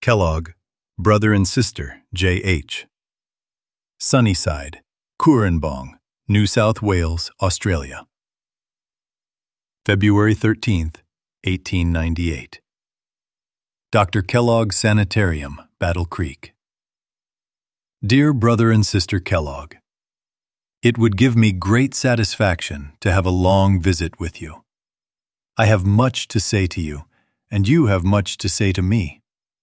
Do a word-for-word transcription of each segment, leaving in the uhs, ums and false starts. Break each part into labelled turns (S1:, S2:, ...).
S1: Kellogg, brother and sister, J H Sunnyside, Cooranbong, New South Wales, Australia. February thirteenth, eighteen ninety-eight. Doctor Kellogg Sanitarium, Battle Creek. Dear Brother and Sister Kellogg, it would give me great satisfaction to have a long visit with you. I have much to say to you, and you have much to say to me.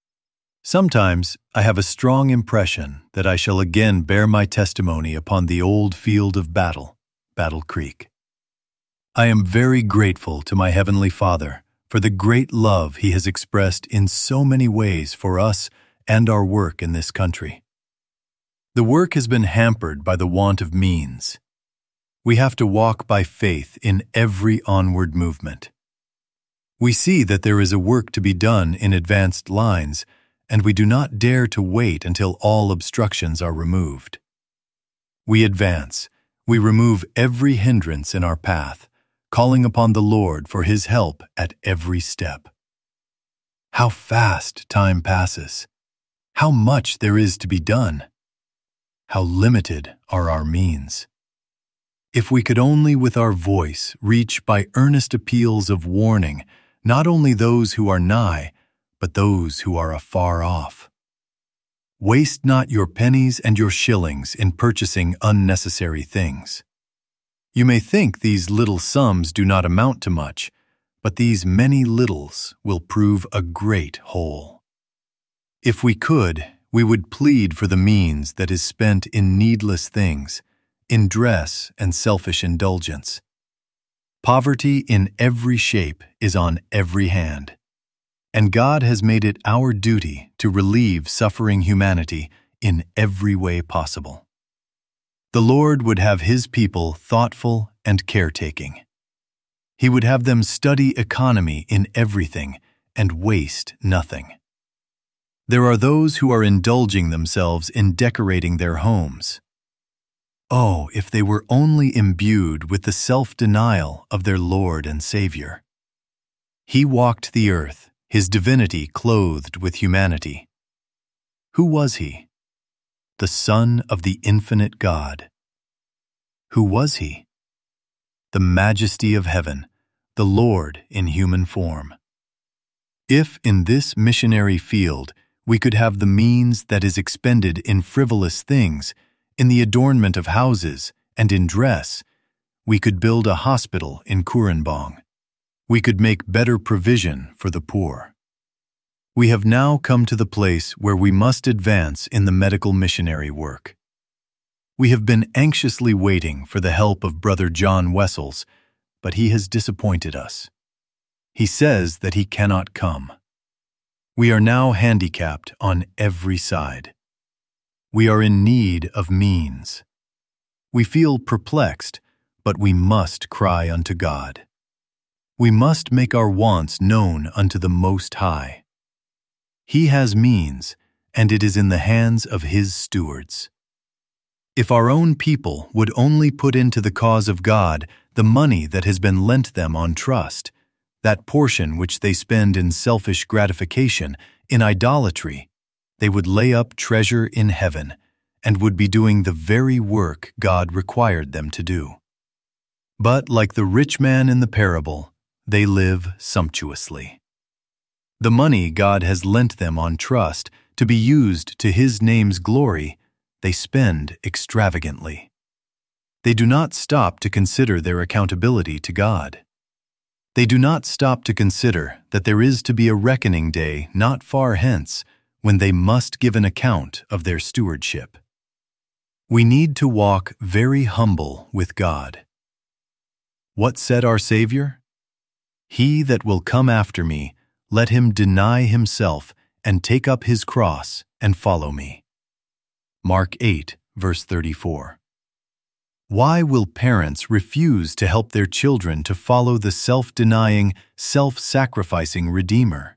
S1: Sometimes I have a strong impression that I shall again bear my testimony upon the old field of battle, Battle Creek. I am very grateful to my Heavenly Father for the great love He has expressed in so many ways for us and our work in this country. The work has been hampered by the want of means. We have to walk by faith in every onward movement. We see that there is a work to be done in advanced lines, and we do not dare to wait until all obstructions are removed. We advance, we remove every hindrance in our path, calling upon the Lord for His help at every step. How fast time passes! How much there is to be done! How limited are our means! If we could only with our voice reach by earnest appeals of warning not only those who are nigh, but those who are afar off. Waste not your pennies and your shillings in purchasing unnecessary things. You may think these little sums do not amount to much, but these many littles will prove a great whole. If we could, we would plead for the means that is spent in needless things, in dress and selfish indulgence. Poverty in every shape is on every hand, and God has made it our duty to relieve suffering humanity in every way possible. The Lord would have His people thoughtful and caretaking. He would have them study economy in everything and waste nothing. There are those who are indulging themselves in decorating their homes. Oh, if they were only imbued with the self-denial of their Lord and Savior. He walked the earth, His divinity clothed with humanity. Who was He? The Son of the infinite God. Who was He? The majesty of heaven, the Lord in human form. If in this missionary field we could have the means that is expended in frivolous things, in the adornment of houses, and in dress, we could build a hospital in Cooranbong. We could make better provision for the poor. We have now come to the place where we must advance in the medical missionary work. We have been anxiously waiting for the help of Brother John Wessels, but he has disappointed us. He says that he cannot come. We are now handicapped on every side. We are in need of means. We feel perplexed, but we must cry unto God. We must make our wants known unto the Most High. He has means, and it is in the hands of His stewards. If our own people would only put into the cause of God the money that has been lent them on trust, that portion which they spend in selfish gratification, in idolatry, they would lay up treasure in heaven and would be doing the very work God required them to do. But like the rich man in the parable, they live sumptuously. The money God has lent them on trust to be used to His name's glory, they spend extravagantly. They do not stop to consider their accountability to God. They do not stop to consider that there is to be a reckoning day not far hence when they must give an account of their stewardship. We need to walk very humble with God. What said our Savior? He that will come after me, let him deny himself and take up his cross and follow me. Mark eight, verse thirty-four. Why will parents refuse to help their children to follow the self-denying, self-sacrificing Redeemer?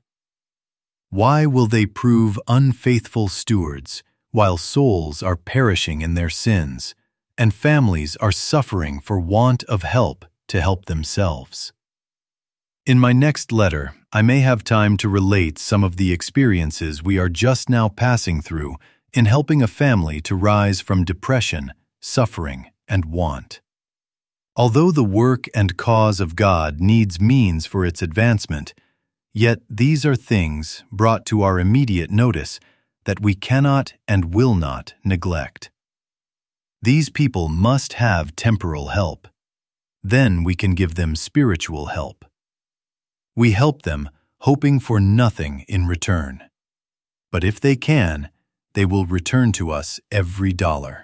S1: Why will they prove unfaithful stewards while souls are perishing in their sins and families are suffering for want of help to help themselves? In my next letter, I may have time to relate some of the experiences we are just now passing through in helping a family to rise from depression, suffering, and want. Although the work and cause of God needs means for its advancement, yet these are things brought to our immediate notice that we cannot and will not neglect. These people must have temporal help. Then we can give them spiritual help. We help them, hoping for nothing in return. But if they can, they will return to us every dollar.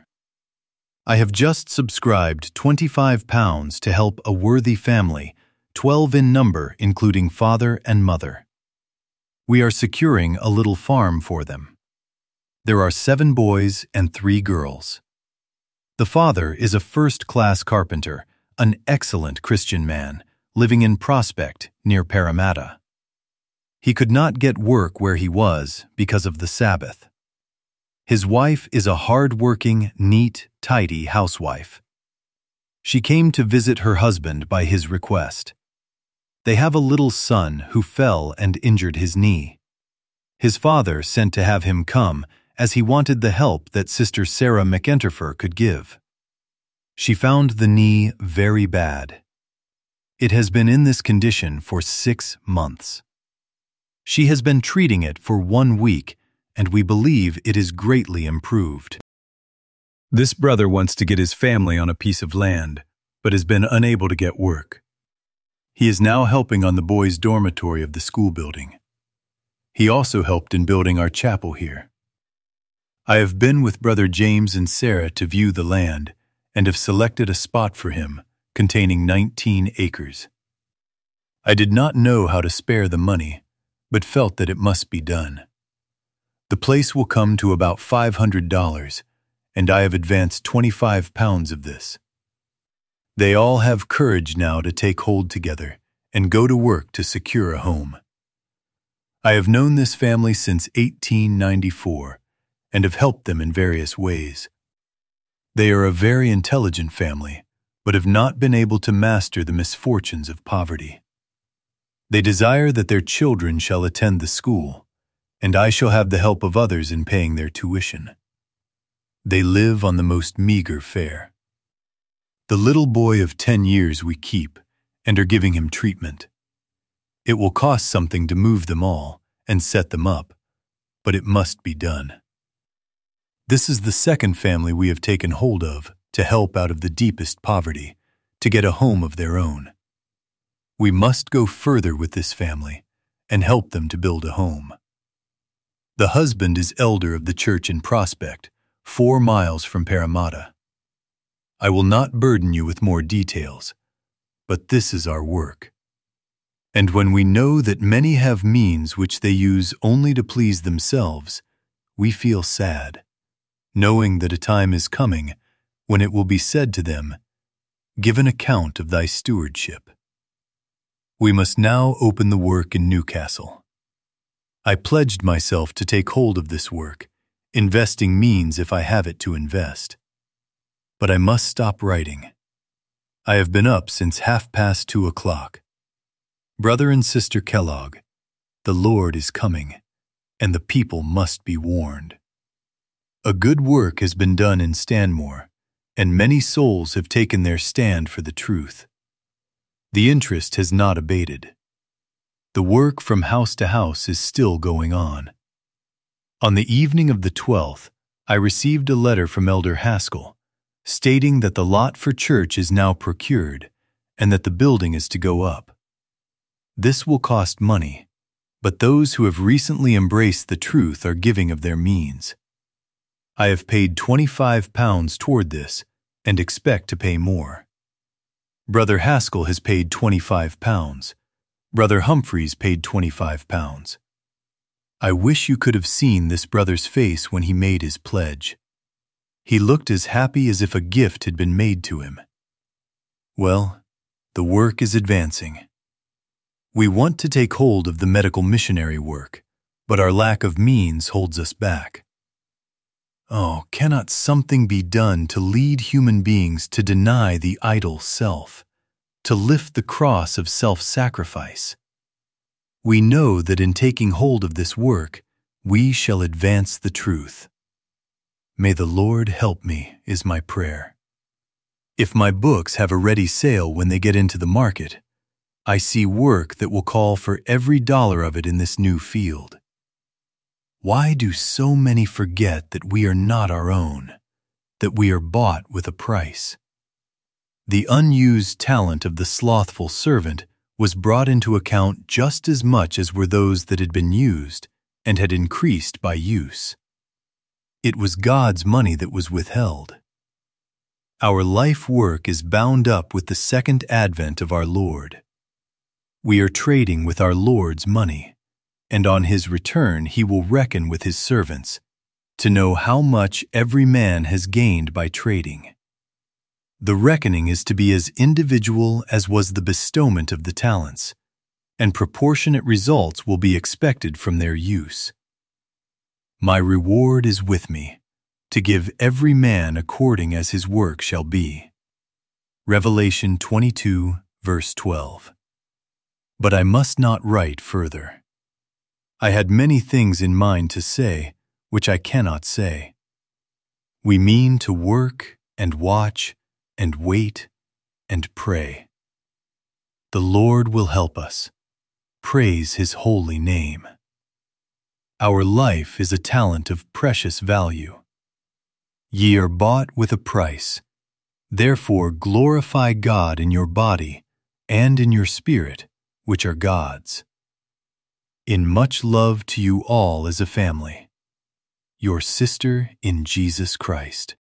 S1: I have just subscribed twenty-five pounds to help a worthy family, twelve in number including father and mother. We are securing a little farm for them. There are seven boys and three girls. The father is a first-class carpenter, an excellent Christian man, living in Prospect near Parramatta. He could not get work where he was because of the Sabbath. His wife is a hard-working, neat, tidy housewife. She came to visit her husband by his request. They have a little son who fell and injured his knee. His father sent to have him come as he wanted the help that Sister Sarah McEnterfer could give. She found the knee very bad. It has been in this condition for six months. She has been treating it for one week, and we believe it is greatly improved. This brother wants to get his family on a piece of land, but has been unable to get work. He is now helping on the boys' dormitory of the school building. He also helped in building our chapel here. I have been with Brother James and Sarah to view the land and have selected a spot for him containing nineteen acres. I did not know how to spare the money, but felt that it must be done. The place will come to about five hundred dollars, and I have advanced twenty-five pounds of this. They all have courage now to take hold together and go to work to secure a home. I have known this family since eighteen ninety-four and have helped them in various ways. They are a very intelligent family, but have not been able to master the misfortunes of poverty. They desire that their children shall attend the school, and I shall have the help of others in paying their tuition. They live on the most meager fare. The little boy of ten years we keep, and are giving him treatment. It will cost something to move them all and set them up, but it must be done. This is the second family we have taken hold of to help out of the deepest poverty, to get a home of their own. We must go further with this family and help them to build a home. The husband is elder of the church in Prospect, four miles from Parramatta. I will not burden you with more details, but this is our work. And when we know that many have means which they use only to please themselves, we feel sad, knowing that a time is coming when it will be said to them, "Give an account of thy stewardship." We must now open the work in Newcastle. I pledged myself to take hold of this work, investing means if I have it to invest. But I must stop writing. I have been up since half past two o'clock. Brother and Sister Kellogg, the Lord is coming, and the people must be warned. A good work has been done in Stanmore, and many souls have taken their stand for the truth. The interest has not abated. The work from house to house is still going on. On the evening of the twelfth, I received a letter from Elder Haskell, stating that the lot for church is now procured and that the building is to go up. This will cost money, but those who have recently embraced the truth are giving of their means. I have paid twenty-five pounds toward this and expect to pay more. Brother Haskell has paid twenty-five pounds. Brother Humphreys paid twenty-five pounds. I wish you could have seen this brother's face when he made his pledge. He looked as happy as if a gift had been made to him. Well, the work is advancing. We want to take hold of the medical missionary work, but our lack of means holds us back. Oh, cannot something be done to lead human beings to deny the idol self, to lift the cross of self-sacrifice. We know that in taking hold of this work, we shall advance the truth. May the Lord help me, is my prayer. If my books have a ready sale when they get into the market, I see work that will call for every dollar of it in this new field. Why do so many forget that we are not our own, that we are bought with a price? The unused talent of the slothful servant was brought into account just as much as were those that had been used and had increased by use. It was God's money that was withheld. Our life work is bound up with the second advent of our Lord. We are trading with our Lord's money, and on His return He will reckon with His servants to know how much every man has gained by trading. The reckoning is to be as individual as was the bestowment of the talents, and proportionate results will be expected from their use. My reward is with me, to give every man according as his work shall be. Revelation twenty-two, verse twelve. But I must not write further. I had many things in mind to say, which I cannot say. We mean to work and watch and wait and pray. The Lord will help us. Praise His holy name. Our life is a talent of precious value. Ye are bought with a price. Therefore glorify God in your body and in your spirit, which are God's. In much love to you all as a family. Your sister in Jesus Christ.